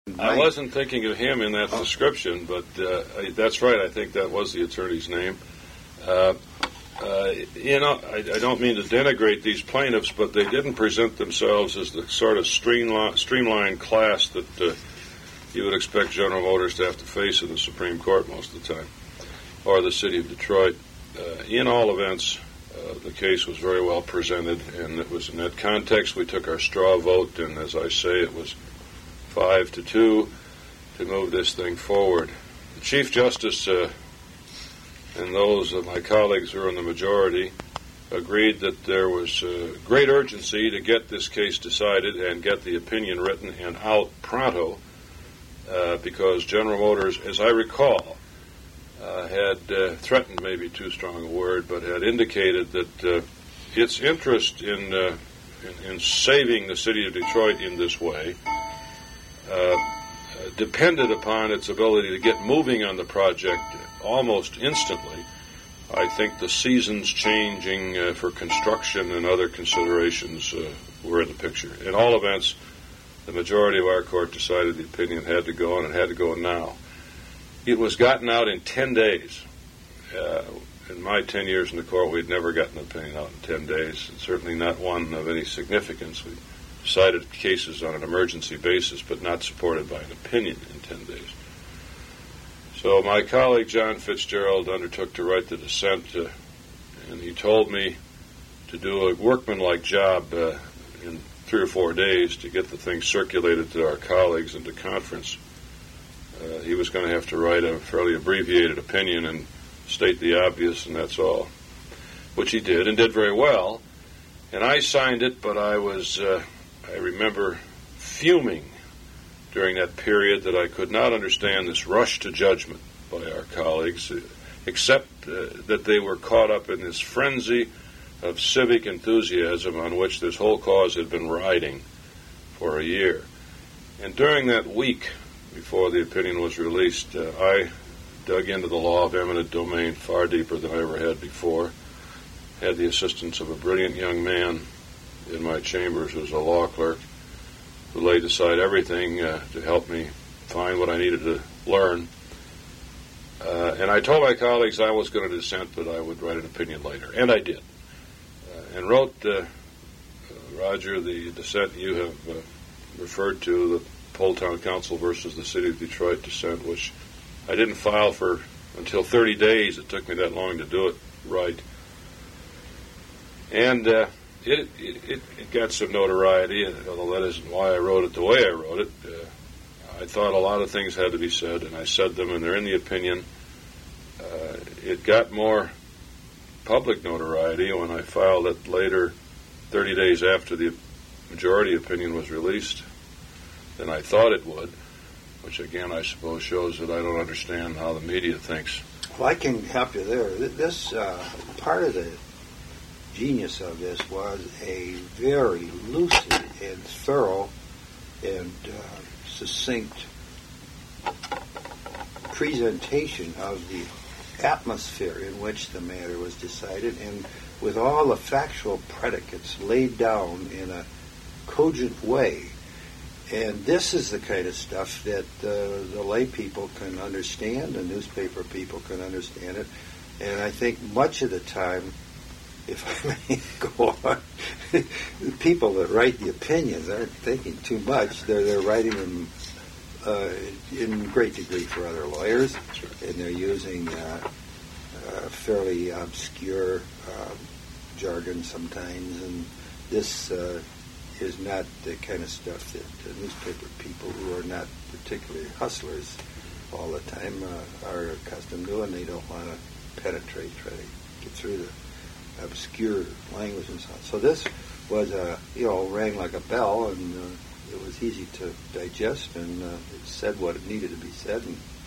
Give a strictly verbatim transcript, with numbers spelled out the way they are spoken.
I wasn't thinking of him in that oh. description, but uh, that's right. I think that was the attorney's name. Uh, uh, you know, I, I don't mean to denigrate these plaintiffs, but they didn't present themselves as the sort of streamlined, streamlined class that uh, you would expect General Motors to have to face in the Supreme Court most of the time, or the city of Detroit. Uh, in all events, uh, the case was very well presented, and it was in that context we took our straw vote, and as I say, it was five to two to move this thing forward. The Chief Justice uh, and those of my colleagues who were in the majority agreed that there was uh, great urgency to get this case decided and get the opinion written and out pronto, uh, because General Motors, as I recall, uh, had uh, threatened, maybe too strong a word, but had indicated that uh, its interest in, uh, in in saving the city of Detroit in this way uh, depended upon its ability to get moving on the project almost instantly. I think the seasons changing uh, for construction and other considerations uh, were in the picture. In all events, the majority of our court decided the opinion had to go, and it had to go now. It was gotten out in ten days. Uh, in my ten years in the court, we'd never gotten an opinion out in ten days, and certainly not one of any significance. We decided cases on an emergency basis, but not supported by an opinion in ten days. So my colleague John Fitzgerald undertook to write the dissent, uh, and he told me to do a workmanlike job uh, in three or four days to get the thing circulated to our colleagues and to conference. Uh, he was going to have to write a fairly abbreviated opinion and state the obvious, and that's all, which he did, and did very well. And I signed it, but I was, uh, I remember fuming during that period that I could not understand this rush to judgment by our colleagues, except uh, that they were caught up in this frenzy of civic enthusiasm on which this whole cause had been riding for a year. And during that week before the opinion was released, uh, I dug into the law of eminent domain far deeper than I ever had before. Had the assistance of a brilliant young man in my chambers who was a law clerk, who laid aside everything uh, to help me find what I needed to learn. Uh, and I told my colleagues I was going to dissent, but I would write an opinion later. And I did. Uh, and wrote, uh, uh, Roger, the dissent you have uh, referred to, the Poletown Council versus the City of Detroit dissent, which I didn't file for until thirty days. It took me that long to do it right. And uh, It, it, it got some notoriety, although that isn't why I wrote it the way I wrote it. Uh, I thought a lot of things had to be said, and I said them, and they're in the opinion. Uh, it got more public notoriety when I filed it later, thirty days after the majority opinion was released, than I thought it would, which again I suppose shows that I don't understand how the media thinks. Well, I can help you there. This uh, part of the genius of this was a very lucid and thorough and uh, succinct presentation of the atmosphere in which the matter was decided, and with all the factual predicates laid down in a cogent way. And this is the kind of stuff that uh, the lay people can understand, the newspaper people can understand it, and I think much of the time, if I may go on, the people that write the opinions aren't thinking too much. They're, they're writing them uh, in great degree for other lawyers, and they're using uh, uh, fairly obscure uh, jargon sometimes, and this uh, is not the kind of stuff that uh, newspaper people who are not particularly hustlers all the time uh, are accustomed to, and they don't want to penetrate, try to get through the obscure language and so on. So this was, uh, you know, rang like a bell, and uh, it was easy to digest, and uh, it said what it needed to be said, and